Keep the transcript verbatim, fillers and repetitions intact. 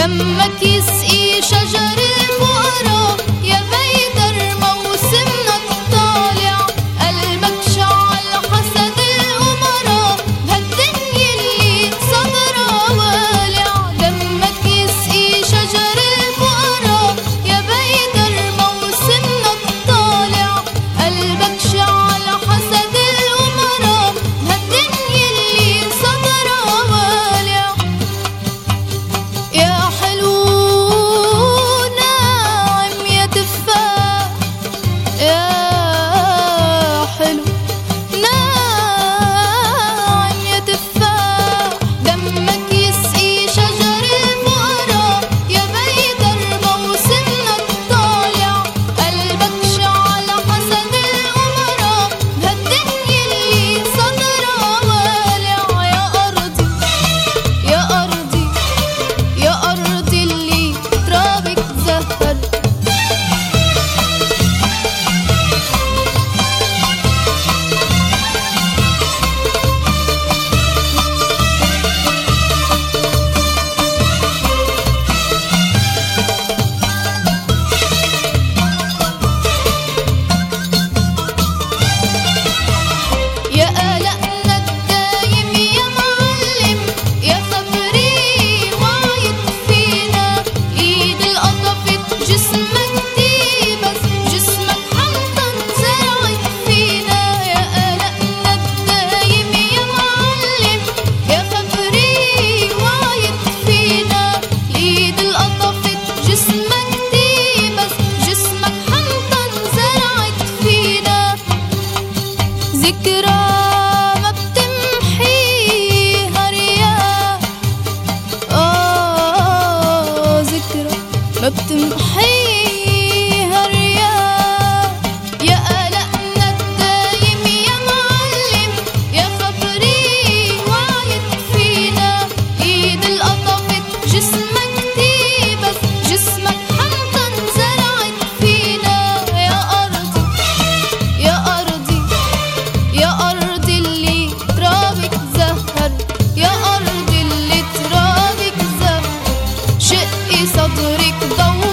دمك يسقي شجر الفقرا يا بيدر موسمنا الطالع، قلبك شعل حسد الأمرا بهالدنيا اللي صدرها والع. دمك يسقي شجر الفقرا يا بيدر موسمنا الطالع، قلبك شعل حسد الأمرا بهالدنيا اللي صدرها والع. يا حلو ناعم يا تفاح، يا حلو ناعم يا تفاح، دمك يسقي شجر الفقرا يا بيدر موسمنا الطالع، قلبك شعل حسد الأمرا بهالدنيا اللي صدرها والع. يا أرضي يا أرضي يا أرضي اللي ترابك زهر، يا قلقنا الدايم يا معلم، يا خبري وعيت فينا، ايد القطفت جسمك ديبس، جسمك حمضان زرعت فينا. يا قلقنا الدايم يا معلم، يا خبري وعيت فينا، ايد القطفت جسمك ديبس، جسمك حمضان زرعت فينا. ذكرى ما بتمحيها رياح، آه ذكرى ما بتمحيها رياح. يا قلقنا الدايم يا معلم، يا خبري وعيت فينا، ايد القطفت جسمك ديبس، جسمك حمضان زرعت فينا. يا أرضي يا أرضي يا أرضي اللي ترابك زهر، يا أرضي اللي ترابك زهر، شقي صدرك ضوء